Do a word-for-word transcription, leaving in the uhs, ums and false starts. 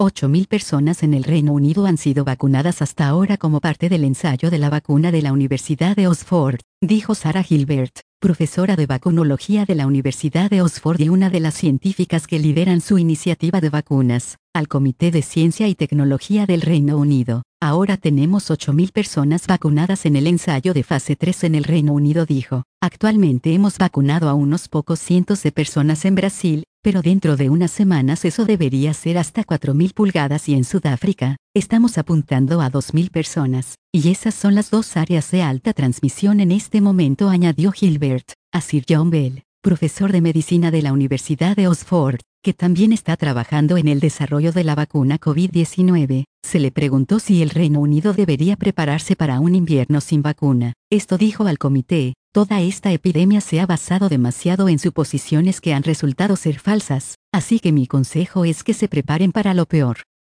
ocho mil personas en el Reino Unido han sido vacunadas hasta ahora como parte del ensayo de la vacuna de la Universidad de Oxford, dijo Sarah Gilbert, profesora de vacunología de la Universidad de Oxford y una de las científicas que lideran su iniciativa de vacunas, al Comité de Ciencia y Tecnología del Reino Unido. Ahora tenemos ocho mil personas vacunadas en el ensayo de fase tres en el Reino Unido, dijo. Actualmente hemos vacunado a unos pocos cientos de personas en Brasil, pero dentro de unas semanas eso debería ser hasta cuatro mil pulgadas y en Sudáfrica, estamos apuntando a dos mil personas. Y esas son las dos áreas de alta transmisión en este momento, añadió Gilbert. A Sir John Bell, profesor de medicina de la Universidad de Oxford, que también está trabajando en el desarrollo de la vacuna COVID diecinueve, se le preguntó si el Reino Unido debería prepararse para un invierno sin vacuna. Esto dijo al comité: toda esta epidemia se ha basado demasiado en suposiciones que han resultado ser falsas, así que mi consejo es que se preparen para lo peor.